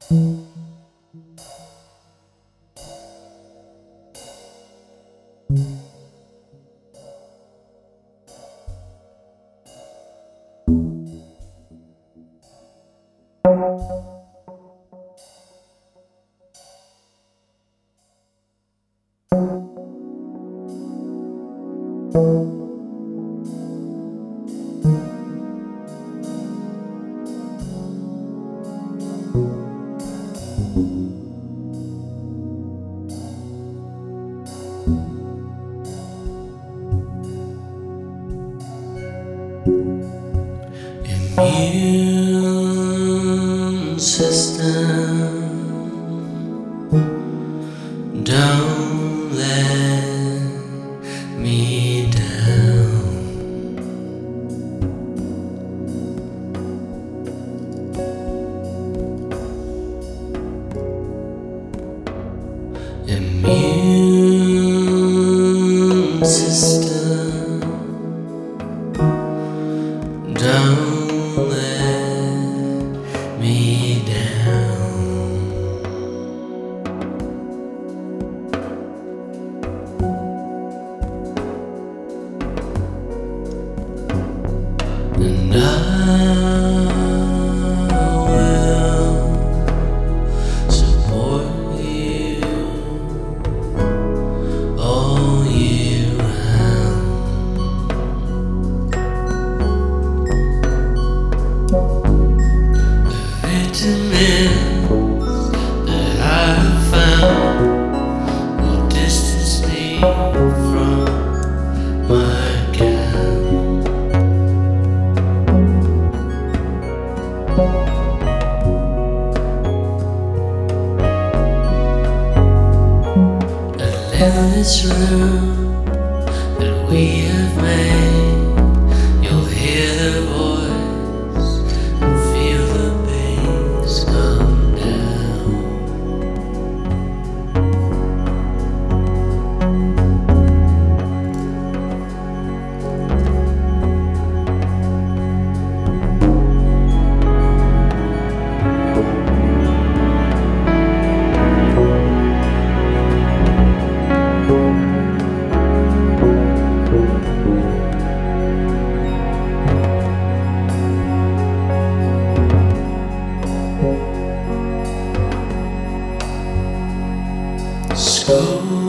Immune system, don't let me down. Immune system, don't let me down. And I will support you all year round. Vitamins that I have found will distance me from my gown. I live in this room that we have made. You'll hear their voice and feel the bass come down. School